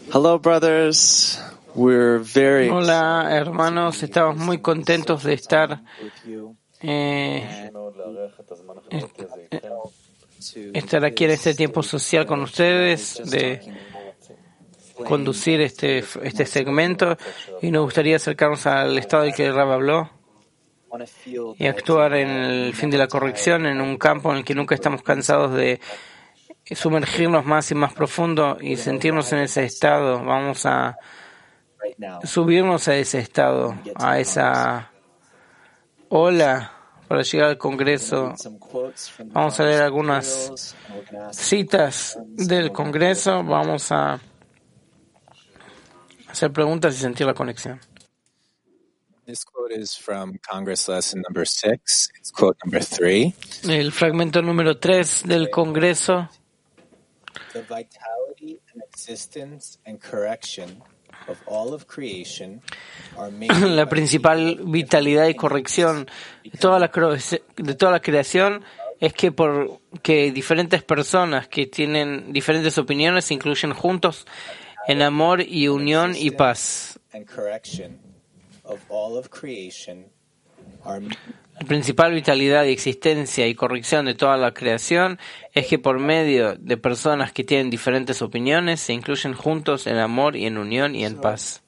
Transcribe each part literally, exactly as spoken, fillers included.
Hello, brothers. We're very Hola, hermanos. Estamos muy contentos de estar eh, estar aquí en este tiempo social con ustedes, de conducir este este segmento, y nos gustaría acercarnos al estado del que el Rab habló y actuar en el fin de la corrección en un campo en el que nunca estamos cansados de sumergirnos más y más profundo y sentirnos en ese estado. Vamos a subirnos a ese estado, a esa ola para llegar al Congreso. Vamos a leer algunas citas del Congreso, vamos a hacer preguntas y sentir la conexión. This quote is from Congress lesson number six. It's quote number three. El fragmento número tres del Congreso. The vitality and existence and correction of all of creation are made. La principal vitalidad y corrección de toda la cre- de toda la creación es que por que diferentes personas que tienen diferentes opiniones se incluyen juntos en amor y unión y paz. And correction of all of creation are La principal vitalidad y existencia y corrección de toda la creación es que por medio de personas que tienen diferentes opiniones se incluyen juntos en amor y en unión y en paz.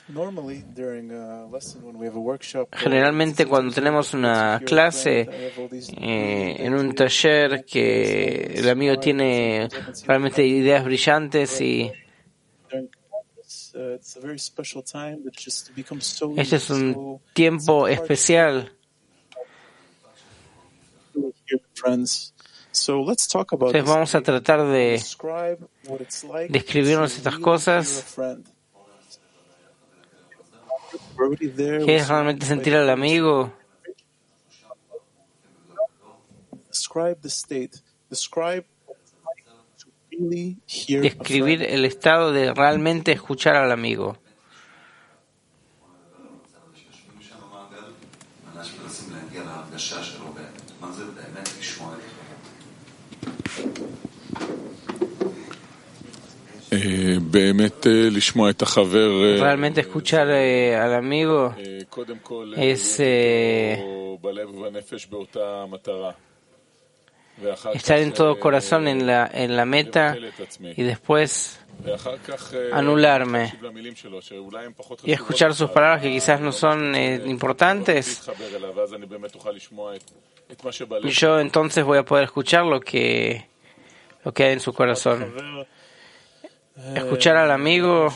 Generalmente cuando tenemos una clase eh, en un taller que el amigo tiene realmente ideas brillantes y este es un tiempo especial. Entonces vamos a tratar de describirnos estas cosas. ¿Qué es realmente sentir al amigo? Describir el estado de realmente escuchar al amigo. Realmente escuchar eh, al amigo es eh, estar en todo corazón en la en la meta y después anularme y escuchar sus palabras que quizás no son eh, importantes, y yo entonces voy a poder escuchar lo que lo que hay en su corazón. Escuchar al amigo,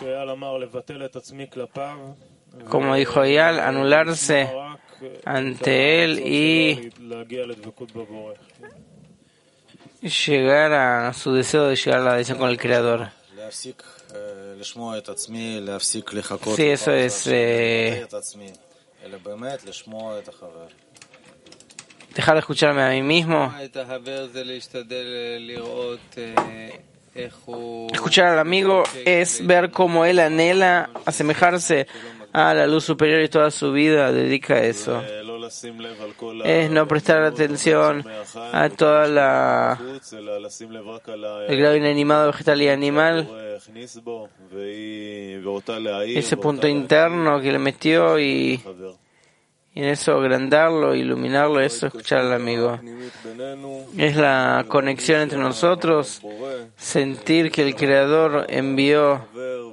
como dijo Eyal, anularse ante él y llegar a su deseo de llegar a la adhesión con el Creador. Sí, eso es eh, dejar de escucharme a mí mismo. Escuchar al amigo es ver cómo él anhela asemejarse a la luz superior y toda su vida dedica a eso. Es no prestar atención a toda la el grado inanimado, vegetal y animal, ese punto interno que le metió y Y en eso agrandarlo, iluminarlo, eso es escuchar al amigo. Es la conexión entre nosotros, sentir que el Creador envió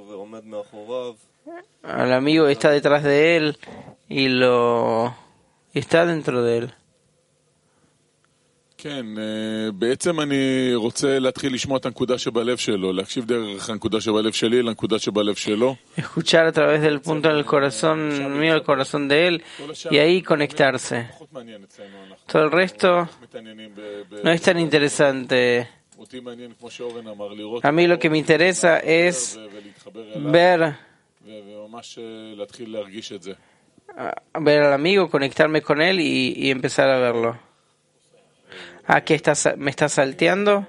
al amigo y está detrás de él y lo y está dentro de él. כן, בעצם אני רוצה להתחיל לשמוע את הנקודה שבלב שלו, להקשיב דרך הנקודה שבלב שלי לנקודה שבלב שלו. Escuchar a través del punto del corazón mío, el corazón de él, y ahí conectarse. Todo el resto no es tan interesante. A mí lo que me interesa es ver ver al amigo, conectarme con él y, y empezar a verlo. ¿A qué estás, me está salteando?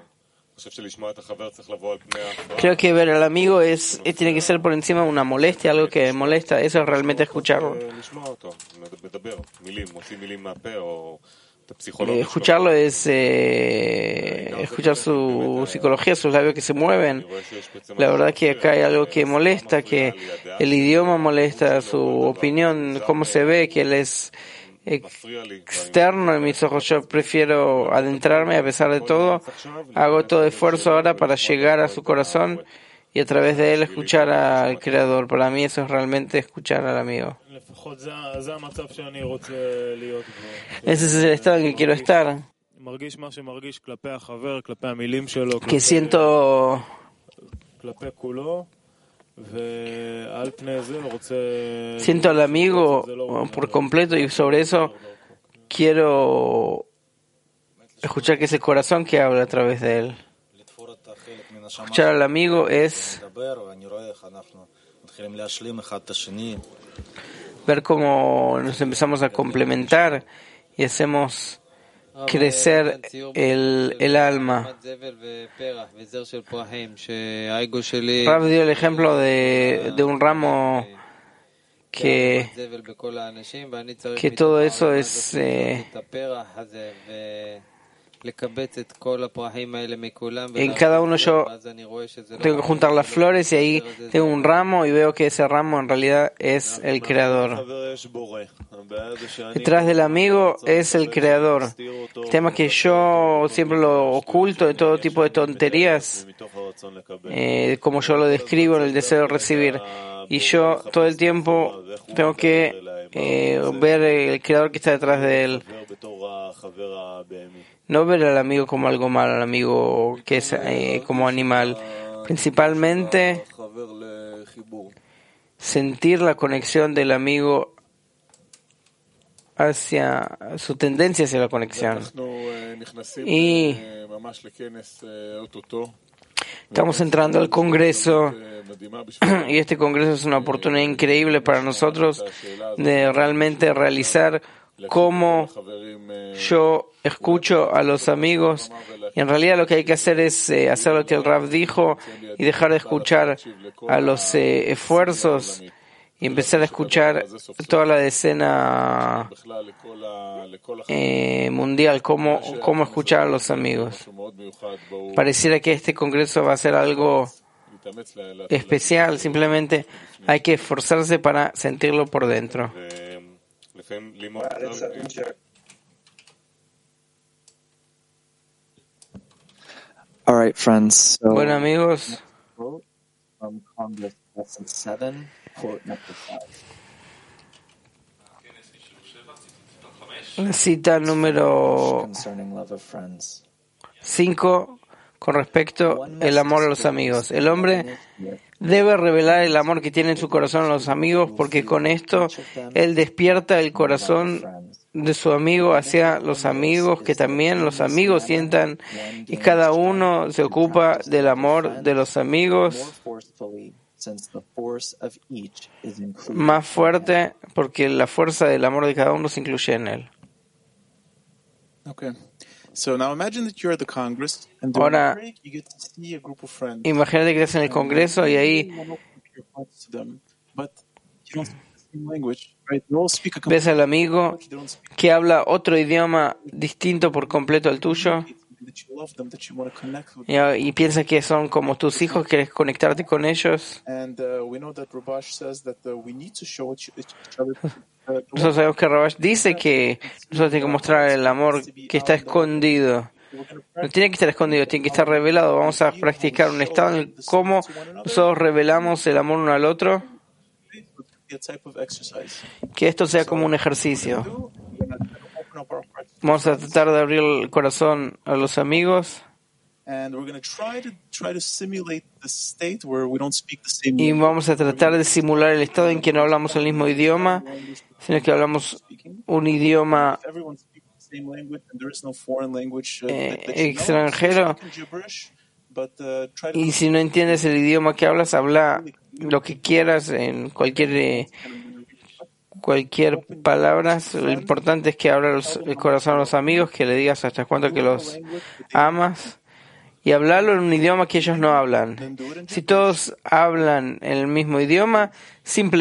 Creo que ver al amigo es, es tiene que ser por encima de una molestia, algo que molesta. Eso es realmente escucharlo. Eh, escucharlo es eh, escuchar su psicología, sus labios que se mueven. La verdad que acá hay algo que molesta, que el idioma molesta, su opinión, cómo se ve, que él es externo en mis ojos. Yo prefiero adentrarme a pesar de todo. Hago todo esfuerzo ahora para llegar a su corazón y a través de él escuchar al Creador. Para mí eso es realmente escuchar al amigo. Ese es el estado en que quiero estar. Que siento siento al amigo por completo y sobre eso quiero escuchar que es el corazón que habla a través de él. Escuchar al amigo es ver cómo nos empezamos a complementar y hacemos crecer el, el alma. Rav dio el ejemplo de, de un ramo que, que todo eso es eh, en cada uno yo tengo que juntar las flores y ahí tengo un ramo y veo que ese ramo en realidad es el Creador. Detrás del amigo es el Creador. El tema es que yo siempre lo oculto de todo tipo de tonterías, eh, como yo lo describo en el deseo de recibir. Y yo todo el tiempo tengo que eh, ver el Creador que está detrás de él. No ver al amigo como algo malo, al amigo que es eh, como animal. Principalmente sentir la conexión del amigo hacia su tendencia hacia la conexión. Y estamos entrando al Congreso y este Congreso es una oportunidad increíble para nosotros de realmente realizar cómo yo escucho a los amigos, y en realidad lo que hay que hacer es eh, hacer lo que el Rav dijo y dejar de escuchar a los eh, esfuerzos y empezar a escuchar toda la decena eh, mundial, cómo, cómo escuchar a los amigos. Pareciera que este congreso va a ser algo especial, simplemente hay que esforzarse para sentirlo por dentro. All right, friends. So, bueno, amigos, from Congress lesson seven, quote number five. La cita número Concerning love of friends. cinco con respecto al amor a los amigos. El hombre debe revelar el amor que tiene en su corazón a los amigos, porque con esto él despierta el corazón de su amigo hacia los amigos, que también los amigos sientan, y cada uno se ocupa del amor de los amigos más fuerte, porque la fuerza del amor de cada uno se incluye en él. Okay. So now imagine that you're at the Congress and during Ahora, the break you get to see a group of friends. Imagínate que estás en el Congreso y ahí ves al amigo que habla otro idioma distinto por completo al tuyo y, y piensa que son como tus hijos, quieres conectarte con ellos. Nosotros sabemos que Rabash dice que nosotros tenemos que mostrar el amor que está escondido. No tiene que estar escondido, tiene que estar revelado. Vamos a practicar un estado en cómo nosotros revelamos el amor uno al otro. Que esto sea como un ejercicio. Vamos a tratar de abrir el corazón a los amigos. Y vamos a tratar de simular el estado en que no hablamos el mismo idioma, sino que hablamos un idioma eh, extranjero. Y si no entiendes el idioma que hablas, habla lo que quieras en cualquier eh, cualquier palabra. Lo importante es que abras el corazón a los amigos, que le digas hasta cuánto que los amas. Y hablarlo en un idioma que ellos no hablan. Si todos hablan en el mismo idioma,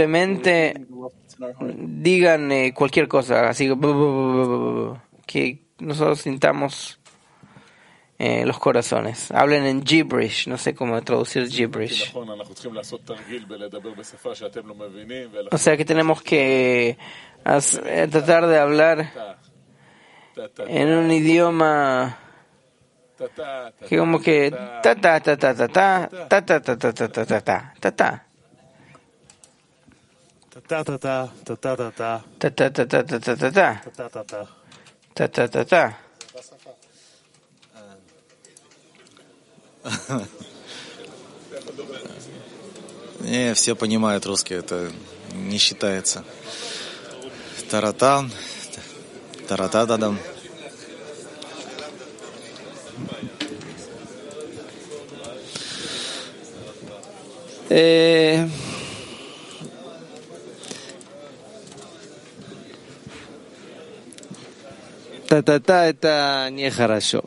simplemente digan eh, cualquier cosa, así que nosotros sintamos eh, los corazones. Hablen en gibberish, no sé cómo traducir gibberish. O sea que tenemos que hacer, tratar de hablar en un idioma que como que ta ta ta ta ta ta ta ta ta ta ta ta ta ta ta ta Ta ta ta ta ta ta ta ta ta ta ta ta ta ta ta ta ta ta. ta ta ta ta. Не, все понимают русский, это не считается. Таратан, таратададам. Eh, Та-та-та, это нехорошо.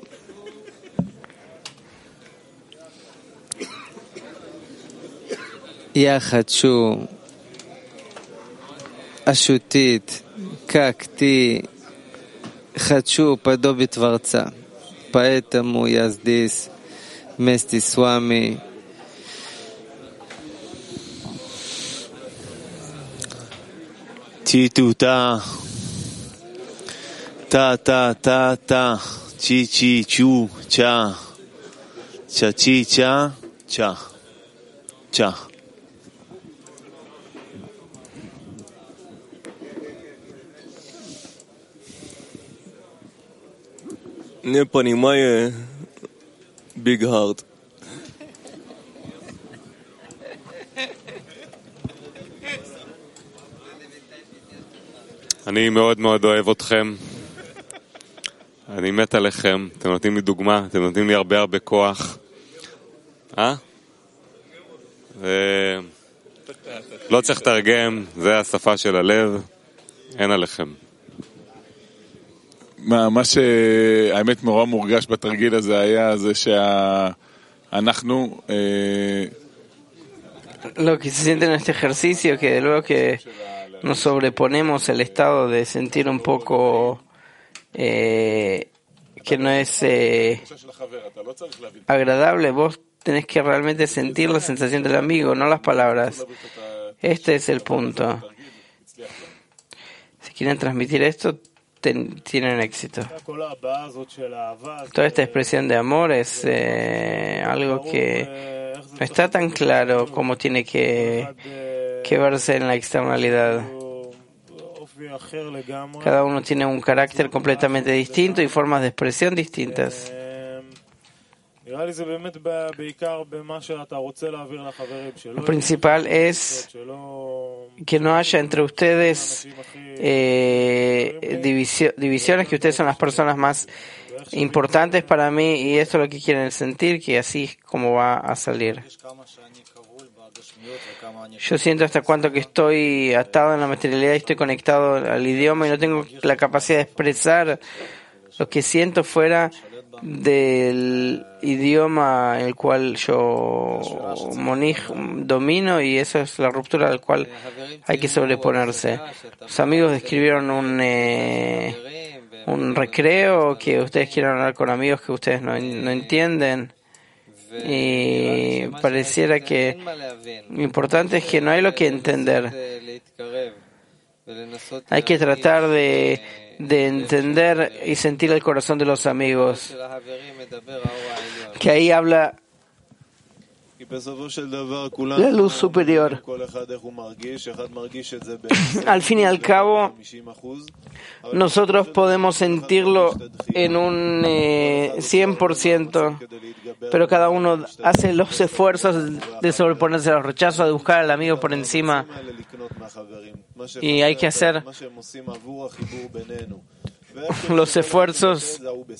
Я хочу ощутить, как ты, хочу подобие Творца. Поэтому я здесь вместе с вами. Ти-ту-та. Та-та-та-та. Чи-чи-чу-ча. Ча-чи-ча-ча. Ча. Не понимаю Big Heart. אני מאוד מאוד אוהב אתכם. אני מת עליכם. אתם נותנים לי דוגמה, אתם נותנים לי הרבה הרבה כוח. אה? לא צריך לתרגם, זה השפה של הלב. אין עליכם. מה, מה שהאמת נורא מורגש בתרגיל הזה היה זה שאנחנו Lo que se siente en este ejercicio, que luego que nos sobreponemos el estado de sentir un poco eh, que no es eh, agradable, vos tenés que realmente sentir la sensación del amigo, no las palabras. Este es el punto. Si quieren transmitir esto, ten, tienen éxito. Toda esta expresión de amor es eh, algo que no está tan claro como tiene que, que verse en la externalidad. Cada uno tiene un carácter completamente distinto y formas de expresión distintas. Lo principal es que no haya entre ustedes eh, divisio- divisiones, que ustedes son las personas más importantes para mí y esto es lo que quieren sentir, que así es como va a salir. Yo siento hasta cuánto que estoy atado en la materialidad y estoy conectado al idioma y no tengo la capacidad de expresar lo que siento fuera del idioma en el cual yo monij, domino, y eso es la ruptura al cual hay que sobreponerse. Los amigos describieron un eh, un recreo, que ustedes quieren hablar con amigos que ustedes no, no entienden, y pareciera que lo importante es que no hay lo que entender. Hay que tratar de de entender y sentir el corazón de los amigos, que ahí habla la luz superior. Al fin y al cabo, nosotros podemos sentirlo en un eh, cien por ciento, pero cada uno hace los esfuerzos de sobreponerse a los rechazos, de buscar al amigo por encima, y hay que hacer los esfuerzos.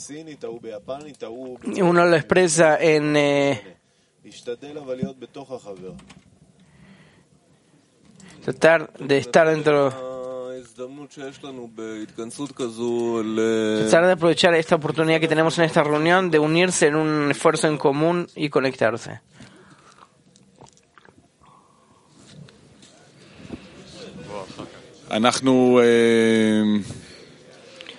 Uno lo expresa en eh, tratar de estar dentro, tratar de aprovechar esta oportunidad que tenemos en esta reunión de unirse en un esfuerzo en común y conectarse. אנחנו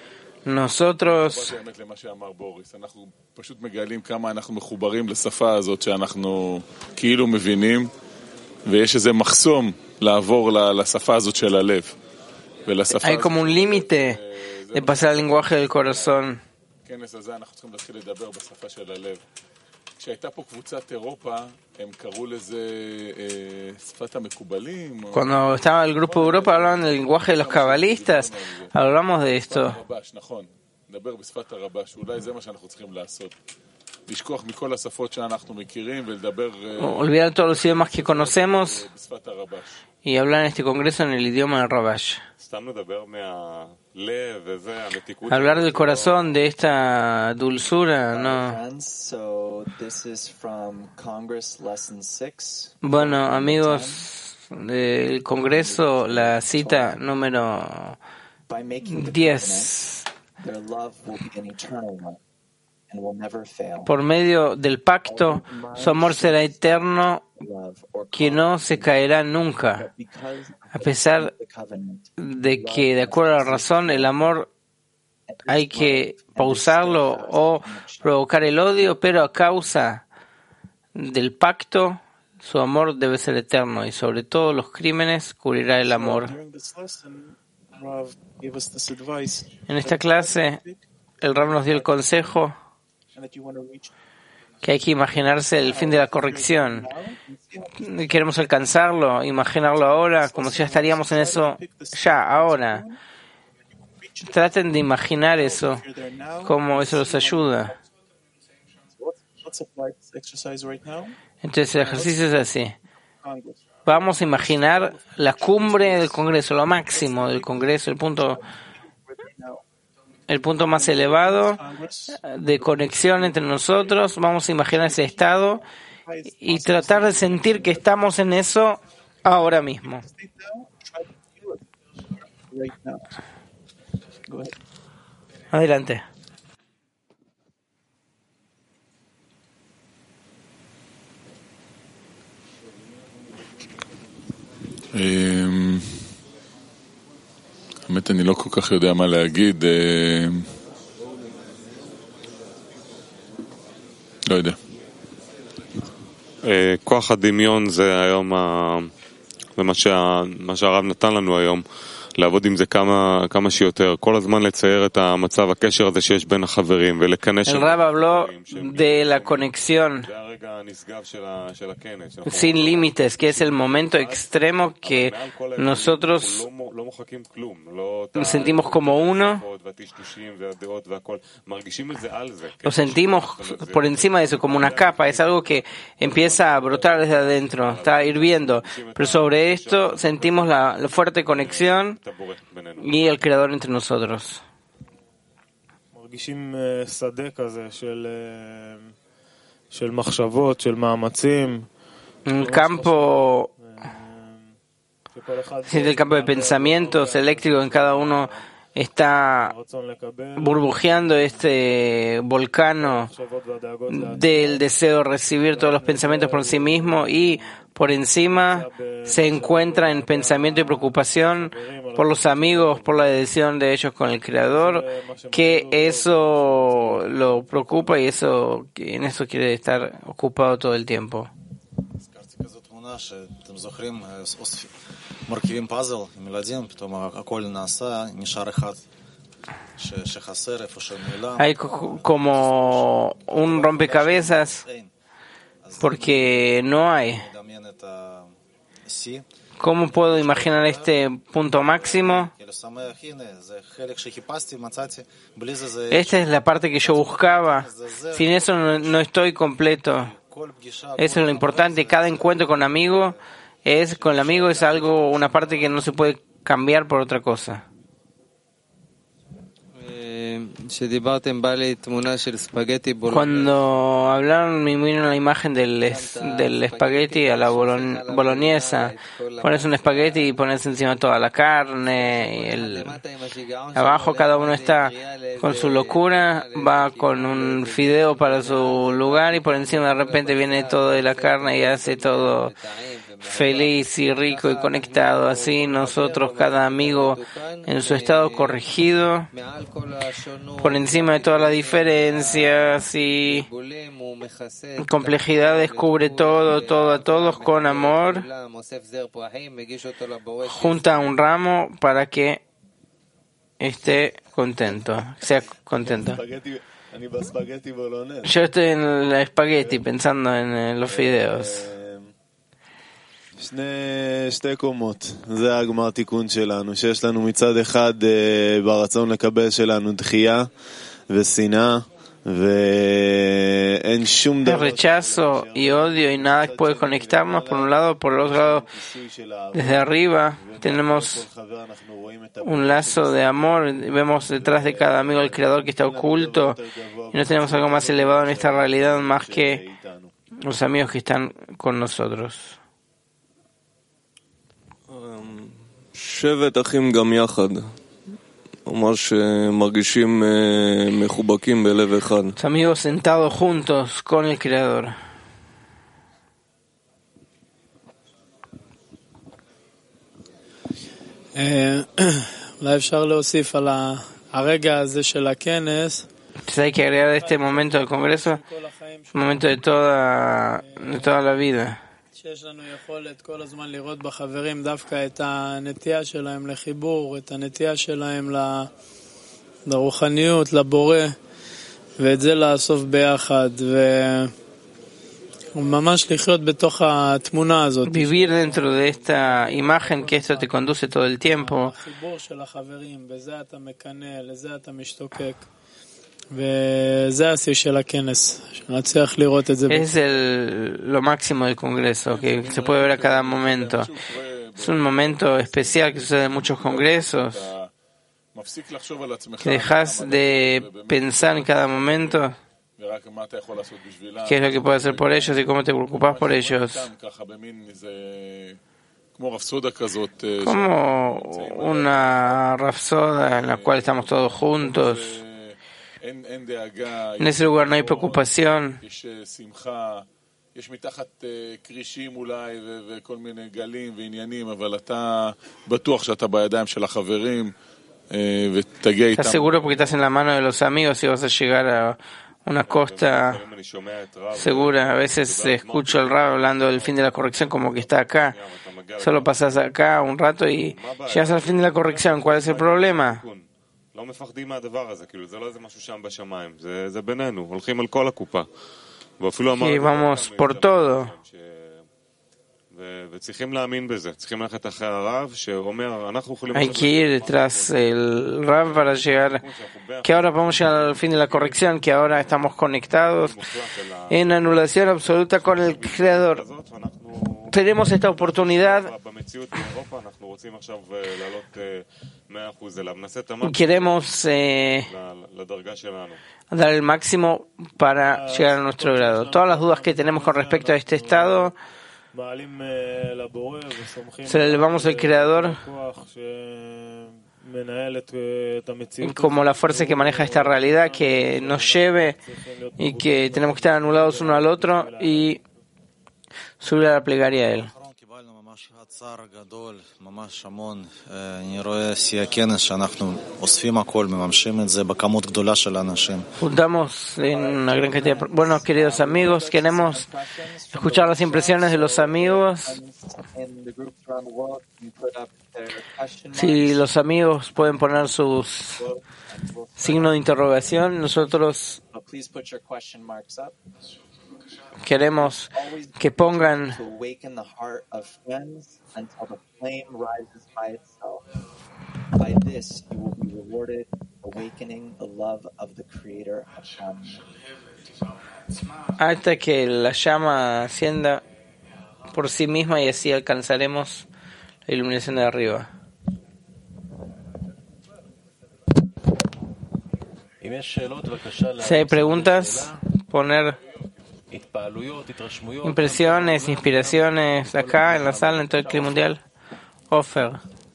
nosotros באמת למה שאמר בוריס, אנחנו פשוט מגלים כמה אנחנו מחוברים לשפה הזאת שאנחנו כאילו מבינים, ויש איזה מחסום לעבור לשפה הזאת של הלב. ולשפה hay como un límite de pasar al lenguaje del corazón. בכנס הזה אנחנו צריכים להתחיל לדבר בשפה של הלב. כשהייתה פה קבוצת אירופה, הם קראו לזה אה, שפת המקובלים. Cuando estaba el grupo de Europa hablaban del lenguaje de los cabalistas, hablamos de esto. הרבש, נכון. נדבר בשפת הרבש, אולי זה מה שאנחנו צריכים לעשות. לשכוח מכל השפות שאנחנו מכירים ולדבר olvidar todos los idiomas que conocemos בשפת הרבש. y hablar en este congreso en el idioma del Rabash. סתם לדבר מהלב וזה, המתיקות. Hablar del corazón, de esta dulzura, Hi, no. friends. So this is from Congress Lesson six. Bueno, amigos del congreso, la cita número By making the diez. covenant, their love will be an eternal one and will never fail. Por medio del pacto, su amor será eterno, Love or que no se caerá nunca. because A pesar the covenant, de que, de acuerdo a la razón, el amor hay que pausarlo o provocar el odio, pero a causa del pacto, su amor debe ser eterno y sobre todo los crímenes cubrirá el amor. During this lesson, Rav gave us this advice En esta clase, el Rab nos dio el consejo and that you want to reach que hay que imaginarse el fin de la corrección. Queremos alcanzarlo, imaginarlo ahora, como si ya estaríamos en eso ya, ahora. Traten de imaginar eso, cómo eso los ayuda. Let's apply this exercise right now. Entonces el ejercicio es así. Congress. Vamos a imaginar la cumbre del Congreso, lo máximo del Congreso, el punto, el punto más elevado Congress. de conexión entre nosotros. Vamos a imaginar ese estado y tratar de sentir que estamos en eso ahora mismo. Stay down. Try to feel it right now. Go ahead. Adelante. אמ, האמת אני לא כל כך יודע מה להגיד, אמ, לא יודע. אה, כוח הדמיון זה היום, ה- זה מה שה- מה שהרב נתן לנו היום, לעבוד עם זה כמה, כמה שיותר, כל הזמן לצייר את המצב, הקשר הזה שיש בין החברים, ולכנס El Rab habló de la conexión זה הרגע הנשגב של ה- של הכנס. שאנחנו- sin límites, que es el momento extremo que מעל כל ההבדלים, nosotros אנחנו לא מו- לא מוחקים כלום, לא את nos sentimos como uno, ההשקפות והטשטושים והדעות והכל, מרגישים את זה על זה. lo sentimos por encima de eso, como una capa, es algo que empieza a brotar desde adentro, está hirviendo, pero sobre esto sentimos la, la fuerte conexión את הבורא בינינו. y el Creador entre nosotros. מרגישים אה, שדה כזה של, אה, של מחשבות, של מאמצים. Un campo, אה, שכל אחד siente el campo de pensamientos eléctricos en cada uno está רצון לקבל, burbujeando este volcano מחשבות והדאגות לעצמם. del deseo de recibir todos los pensamientos por sí mismo y por encima se encuentra en pensamiento y preocupación por los amigos, por la decisión de ellos con el Creador, que eso lo preocupa y eso que en eso quiere estar ocupado todo el tiempo. הזכרתי כזאת תמונה שאתם זוכרים, אוספים, מרכיבים פאזל עם ילדים, פתאום הכל נעשה, נשאר אחד ש- שחסר איפה שנעלם. Hay co- como un rompecabezas אין. אז porque no hay. לדמיין את השיא, ¿Cómo puedo imaginar este punto máximo? כאילו שמח, הנה, זה חלק שחיפשתי, מצאתי, בלי זה זה... Esta es la parte que yo buscaba. Sin eso no, no estoy completo. כל פגישה... Eso es lo importante. Cada encuentro con amigo es con el amigo es algo, una parte que no se puede cambiar por otra cosa. שדיברתם בא לי תמונה של ספגטי בולונז. Cuando hablaron me vino la imagen del, es- del espagueti a la bolon- boloñesa. Pones un espagueti y pones encima toda la carne y el, abajo cada uno está con su locura, va con un fideo para su lugar y por encima de repente viene todo de la carne y hace todo feliz y rico y conectado. Así nosotros, cada amigo en su estado corregido, por encima de todas las diferencias y complejidades, cubre todo, todo a todos con amor, junta un ramo para que esté contento, sea contento. Yo estoy en el espagueti pensando en, en los fideos. שני, שתי קומות, זה הגמר תיקון שלנו, שיש לנו מצד אחד ברצון לקבל שלנו דחייה ושנאה ואין שום דבר. Rechazo y odio y nada que puede conectarnos por un lado, por el otro lado, desde arriba tenemos un lazo de amor, vemos detrás de cada amigo el creador que está oculto y no tenemos algo más elevado en esta realidad más que los amigos que están con nosotros. שבט אחים גם יחד, ממש מרגישים מחובקים בלב אחד. Los amigos sentados juntos con el Creador. אולי אפשר להוסיף על הרגע הזה של הכנס. Hay que agregar este momento del Congreso, un momento de toda, de toda la vida. שיש לנו יכולת כל הזמן לראות בחברים דווקא את הנטייה שלהם לחיבור, את הנטייה שלהם לרוחניות, לבורא, ואת זה לאסוף ביחד, וממש לחיות בתוך התמונה הזאת. Vivir dentro de esta imagen que esto te conduce todo el tiempo. החיבור של החברים, בזה אתה מקנא, לזה אתה משתוקק. וזה השיא של הכנס, שנצליח לראות את זה. Es el, lo máximo del Congreso, que se puede ver a cada momento. Es un momento especial que sucede en muchos congresos, que dejas de pensar en cada momento qué es lo que puedes hacer por ellos y cómo te preocupas por ellos. Como una rapsoda en la cual estamos todos juntos. En ese lugar no hay preocupación. יש מתחת קרישים אולי וכל מיני גלים ועניינים, אבל אתה בטוח שאתה בידיים של החברים ותגיע איתם. Estás seguro porque estás en la mano de los amigos y vas a llegar a una costa segura. A veces escucho al Rab hablando del fin de la corrección como que está acá. Solo pasas acá un rato y llegas al fin de la corrección. ¿Cuál es el problema? לא מפחדים מהדבר הזה, כאילו זה לא איזה משהו שם בשמיים, זה, זה בינינו, הולכים על כל הקופה. ואפילו אמרתי, vamos por todo. ו- וצריכים להאמין בזה, צריכים ללכת אחרי הרב שאומר, אנחנו יכולים... Hay que ir detrás el Rab para llegar, que ahora vamos llegar al fin de la corrección, que ahora estamos conectados en anulación absoluta con el Creador. Tenemos esta oportunidad. Queremos eh, dar el máximo para llegar a nuestro grado. Todas las dudas que tenemos con respecto a este estado se le elevamos al Creador como la fuerza que maneja esta realidad, que nos lleve y que tenemos que estar anulados uno al otro y subir a la plegaria a él. צער גדול, ממש המון. אני רואה שיא הכנס שאנחנו אוספים הכל, מממשים את זה בכמות גדולה של אנשים. Juntamos en una gran cantidad de... Bueno, queridos amigos, queremos escuchar las impresiones de los amigos. Si los amigos pueden poner sus signos de interrogación, nosotros queremos que pongan hasta que la llama ascienda por sí misma y así alcanzaremos la iluminación de arriba. Si hay preguntas, poner impresiones, inspiraciones acá en la sala, en todo el clima mundial. Ofer.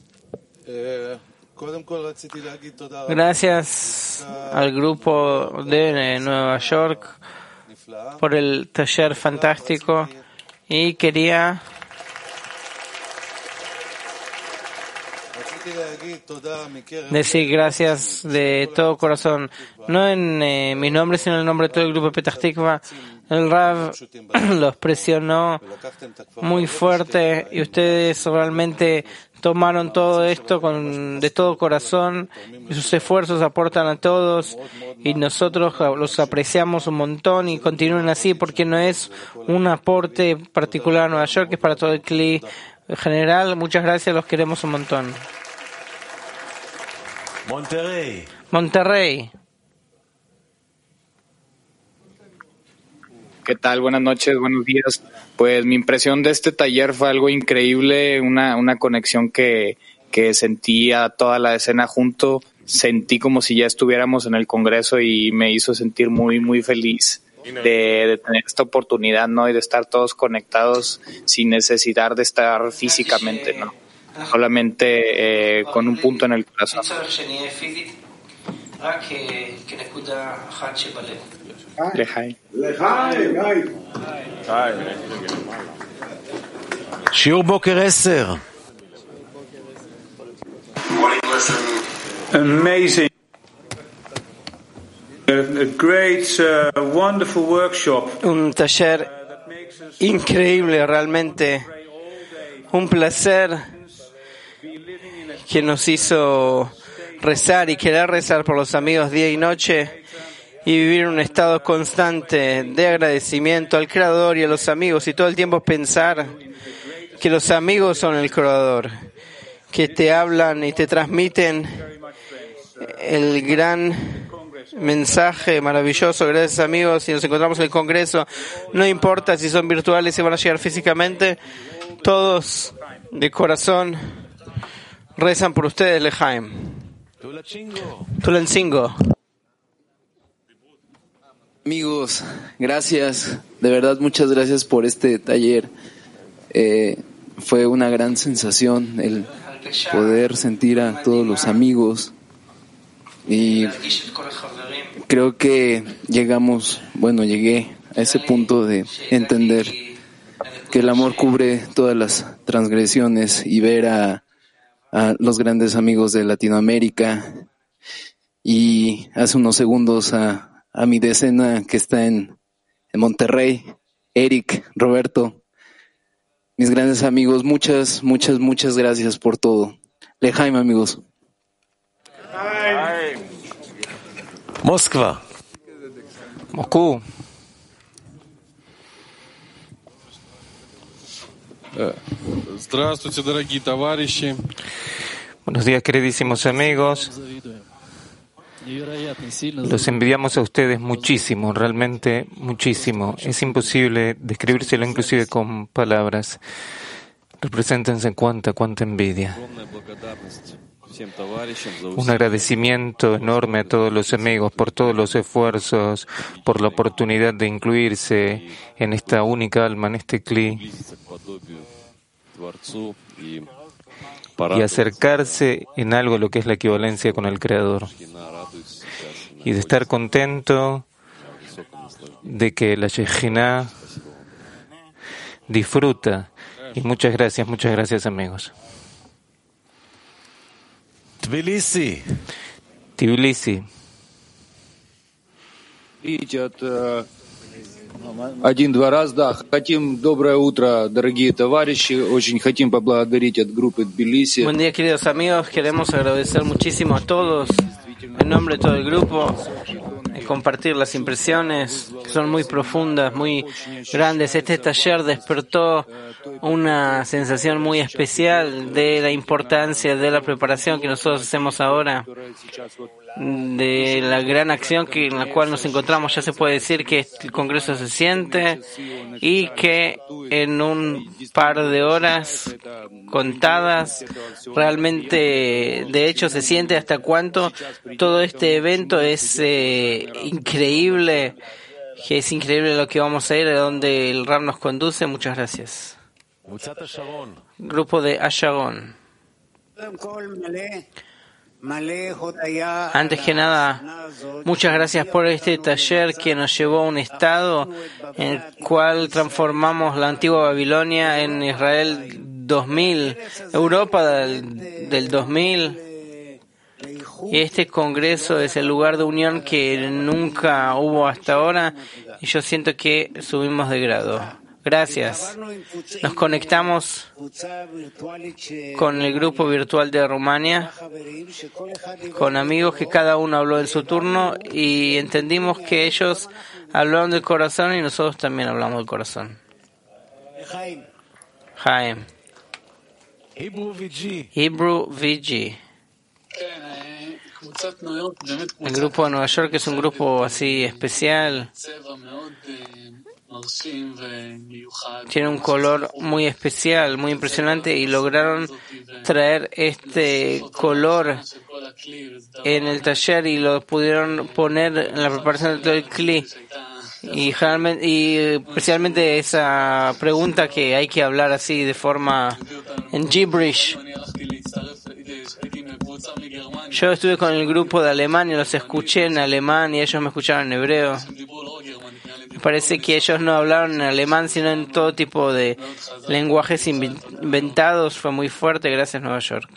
Gracias al grupo de Nueva York por el taller fantástico y quería decir gracias de todo corazón, no en eh, mi nombre, sino en el nombre de todo el grupo de Petah Tikva. El Rav los presionó muy fuerte y ustedes realmente tomaron todo esto con, de todo corazón y sus esfuerzos aportan a todos y nosotros los apreciamos un montón y continúen así porque no es un aporte particular a Nueva York, es para todo el C L I en general. Muchas gracias, los queremos un montón. Monterrey. Monterrey. ¿Qué tal? Buenas noches, buenos días. Pues mi impresión de este taller fue algo increíble, una, una conexión que, que sentía toda la escena junto. Sentí como si ya estuviéramos en el Congreso y me hizo sentir muy, muy feliz de, de tener esta oportunidad, ¿no? Y de estar todos conectados sin necesidad de estar físicamente, ¿no? Solamente eh, con un punto en el corazón. לחיים. לחיים. שיעור בוקר עשר. Amazing. A great, uh, wonderful workshop. Un taller increíble, realmente. Un placer que nos hizo rezar y querer rezar por los amigos día y noche. Y vivir en un estado constante de agradecimiento al Creador y a los amigos y todo el tiempo pensar que los amigos son el Creador, que te hablan y te transmiten el gran mensaje maravilloso. Gracias amigos, si nos encontramos en el Congreso, no importa si son virtuales, si van a llegar físicamente, todos de corazón rezan por ustedes, Lejaim. Tulancingo. Amigos, gracias, de verdad muchas gracias por este taller. Eh, fue una gran sensación el poder sentir a todos los amigos y creo que llegamos, bueno, llegué a ese punto de entender que el amor cubre todas las transgresiones y ver a, a los grandes amigos de Latinoamérica y hace unos segundos a a mi decena que está en, en Monterrey, Eric, Roberto, mis grandes amigos, muchas, muchas, muchas gracias por todo. Lejaim, amigos. Moskva. Moscú. Здравствуйте, дорогие товарищи. Buenos días, queridísimos amigos. Los envidiamos a ustedes muchísimo, realmente muchísimo. Es imposible describírselo inclusive con palabras. Represéntense cuánta, cuánta envidia. Un agradecimiento enorme a todos los amigos por todos los esfuerzos, por la oportunidad de incluirse en esta única alma, en este cli, y acercarse en algo a lo que es la equivalencia con el Creador. Y de estar contento de que la Shejinah disfruta. Y muchas gracias, muchas gracias amigos. Tbilisi. Tbilisi. Один-два раз, да. Хотим доброе утро, дорогие товарищи. Очень хотим поблагодарить от группы Тбилиси. Buen día, queridos amigos. Queremos agradecer muchísimo a todos, en nombre de todo el grupo, y compartir las impresiones que son muy profundas, muy grandes. Este taller despertó una sensación muy especial de la importancia de la preparación que nosotros hacemos ahora, de la gran acción que, en la cual nos encontramos. Ya se puede decir que el Congreso se siente y que en un par de horas contadas realmente, de hecho, se siente hasta cuánto todo este evento es eh, increíble, que es increíble lo que vamos a ir, a donde el Ram nos conduce. Muchas gracias. Grupo de Asharon. Antes que nada, muchas gracias por este taller que nos llevó a un estado en el cual transformamos la antigua Babilonia en Israel dos mil, Europa del, del dos mil. Y este congreso es el lugar de unión que nunca hubo hasta ahora y yo siento que subimos de grado. Gracias. Nos conectamos con el grupo virtual de Rumania, con amigos que cada uno habló en su turno y entendimos que ellos hablaron del corazón y nosotros también hablamos del corazón. Jaime. Hebrew V G. El grupo de Nueva York es un grupo así especial. Tiene un color muy especial, muy impresionante y lograron traer este color en el taller y lo pudieron poner en la preparación de todo el cli. Y, y especialmente esa pregunta que hay que hablar así de forma en gibberish. Yo estuve con el grupo de Alemania, los escuché en alemán y ellos me escucharon en hebreo. Me parece que ellos no hablaron en alemán, sino en todo tipo de lenguajes inventados. Fue muy fuerte, gracias Nueva York.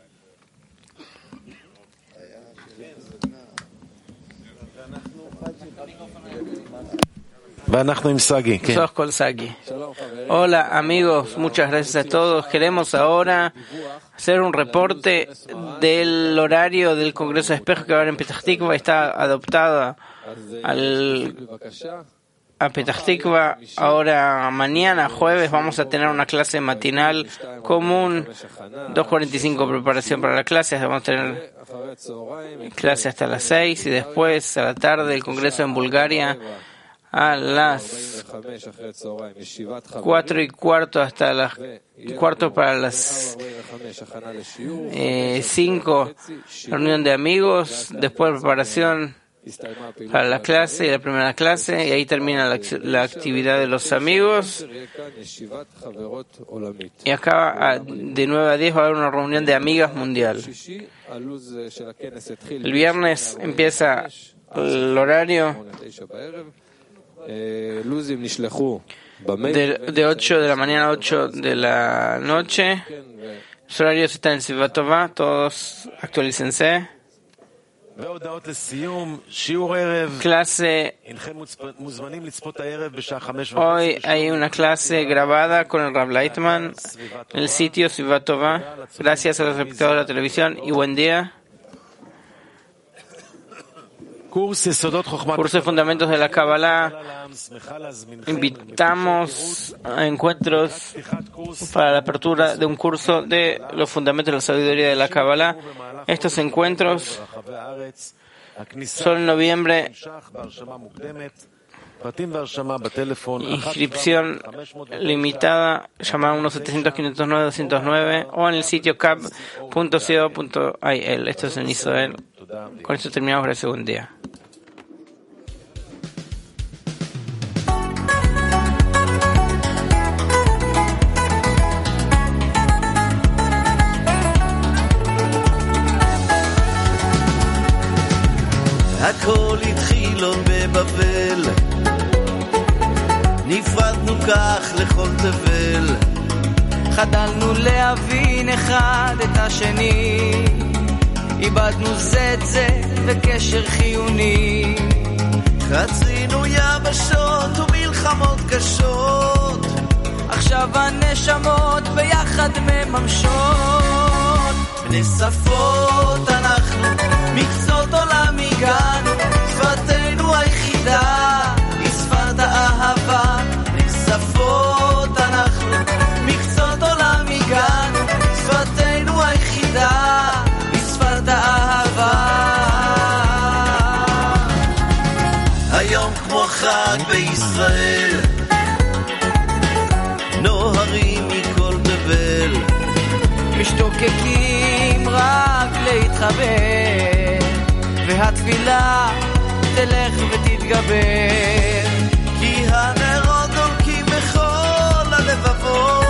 Sos con Sagi. Hola amigos, muchas gracias a todos. Queremos ahora hacer un reporte del horario del Congreso de Espejo que ahora en Petah Tikva está adoptada al, a Petah Tikva. Ahora mañana, jueves, vamos a tener una clase matinal común, dos cuarenta y cinco preparación para la clase. Vamos a tener clase hasta las seis y después a la tarde el Congreso en Bulgaria a las cuatro y cuarto hasta las cuarto para las eh, cinco, reunión de amigos, después preparación para la clase y la primera clase, y ahí termina la, la actividad de los amigos. Y acá de nueve a diez va a haber una reunión de amigas mundial. El viernes empieza el horario de, de ocho de la mañana a ocho de la noche. Los horarios están en Sivatová, todos actualícense. Clase. Hoy hay una clase grabada con el Rav Leitman en el sitio Sivatová. Gracias a los espectadores de la televisión y buen día. Curso de Fundamentos de la Kabbalah. Invitamos a encuentros para la apertura de un curso de los fundamentos de la sabiduría de la Kabbalah. Estos encuentros son en noviembre. Inscripción limitada, llamar a uno setecientos quinientos nueve doscientos nueve o en el sitio cab punto co punto il. Esto es en Israel. Con esto terminamos. Gracias, buen día. הכל התחיל עוד בבבל, נפרדנו כך לכל תבל, חדלנו להבין אחד את השני, איבדנו זה את זה וקשר חיוני, חצינו יבשות ומלחמות קשות, עכשיו הנשמות ביחד מממשות, בני שפות אנחנו, מקצות עולם הגענו, שפתנו היחידה היא שפת האהבה, בני שפות אנחנו, מקצות עולם הגענו, שפתנו היחידה היא שפת האהבה. היום כמו חג בישראל, נוהרים מכל תבל, משתוקקים רק להתחבר, והתפילה תלך ותתגבר, כי הנרות דולקים בכל הלבבות,